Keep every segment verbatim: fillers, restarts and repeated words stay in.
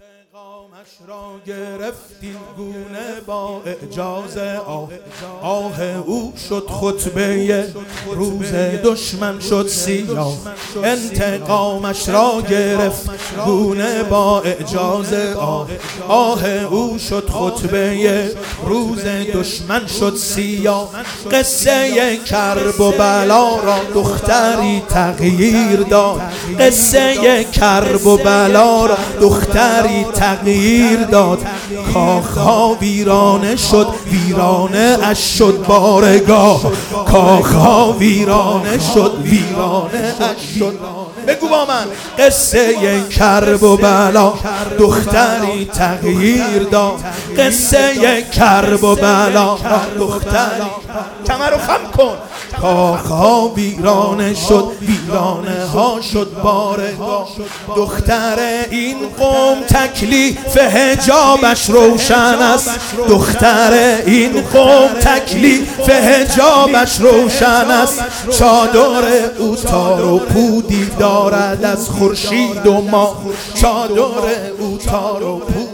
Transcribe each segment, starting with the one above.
انتقامش را گرفتی گونه با اعجاز آه آه او شد خطبه روز دشمن شد سیاه. انتقامش را گرفت گونه با اعجاز آه آه او شد خطبه روز دشمن شد سیاه. قصه کرب و بلا را دختری تغییر داد، قصه کرب و بلا را دختری تغییر داد. کاخها ویرانه شد، ویرانه اش شد بارگاه. کاخها ویرانه شد، ویرانه اش شد. بگو با من. قصه کرب و بلا دختری تغییر داد، قصه کرب و بلا دختری. کمر رو خم کن. کاخها ویرانه شد، ویرانه ها شد بارگاه. دختر این قوم تکلیف حجابش روشن است، دختر این قوم تکلیف حجابش روشن است. چادر او تار و پودی دارد از خورشید و ماه، چادر او تار و پود.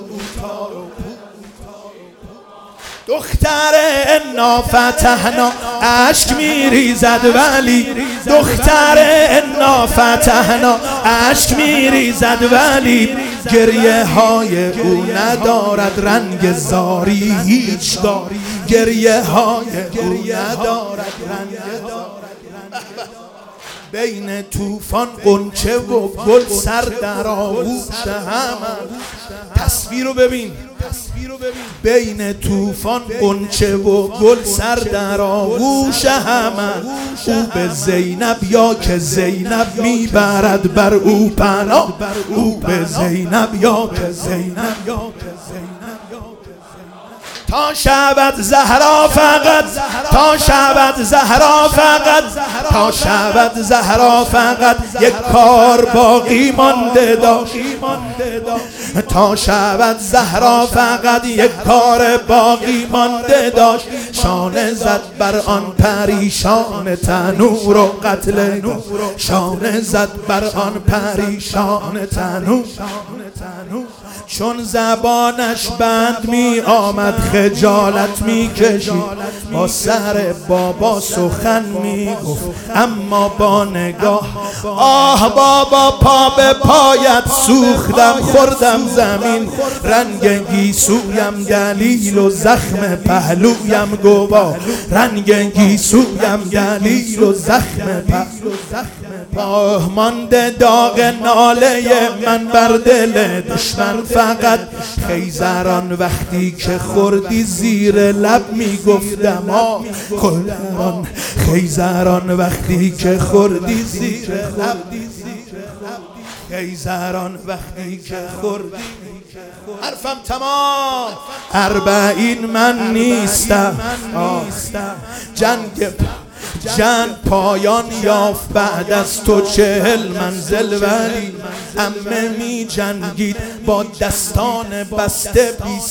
دختر انا فتحنا اشک میریزد ولی، دختر انا فتحنا اشک میریزد ولی گریه های او ندارد رنگ زاری هیچگاه. گریه های او ندارد رنگ زاری. بین طوفان غنچه و گل سر در آغوش هم. تصویر رو ببین، بین طوفان غنچه و گل سر در آغوش هم. او به زینب یا که زینب میبرد بر او پناه، او به زینب یا که زینب یا که زینب تا شود زهرا فقط، تا شود زهرا فقط، تا شود زهرا فقط یک کار باقی مانده داشت. تا شود زهرا فقط یک کار باقی مانده داشت. شانه زد بر آن پریشان تنور و قتل نور، شانه زد بر آن پریشان تنور. چون زبانش بند می آمد خجالت می کشید، با سر بابا سخن می گفت اما با نگاه. آه بابا پا به پایت سوختم خوردم زمین، رنگ گیسویم دلیل و زخم پهلویم گواه. رنگ گیسویم دلیل و زخم پهلو. آه مانده داغ ناله من بر دل دشمن فقط. خیزران وقتی که خوردی زیر لب میگفتم آه خیزران، خیزران وقتی که خوردی زیر لب، خیزران وقتی که خوردی. حرفم تمام. اربعین من نیستم، جنگ جنگ پایان یافت بعد از تو چهل منزل ولی عمه می جنگید با دستان بسته بی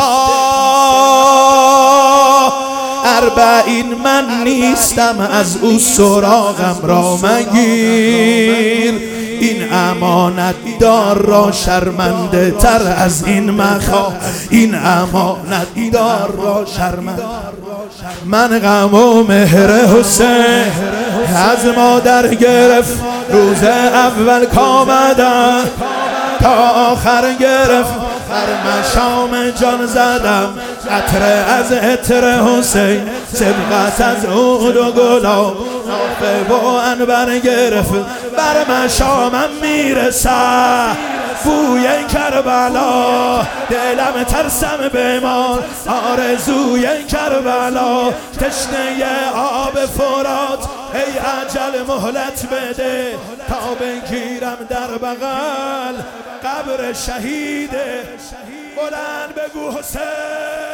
سلاح. اربعین من نیستم از او سراغم را مگیر. این امانت دار را شرمنده تر از این مخواه، این امانت دار را شرمنده. من غم و مهر حسین از مادر گرفت، روز اول کامدم تا آخر گرفت. هر مشام جان زدم عطر از عطر حسین، سبقت از عود و گلاب نافه و انبر گرفت. بر مشامم میرسد بوی کربلا، دلم ترسم بمال آرزوی کربلا. تشنه آب فرات ای اجل مهلت بده تا بگیرم در بغل قبر شهیده. بلند بگو حسین.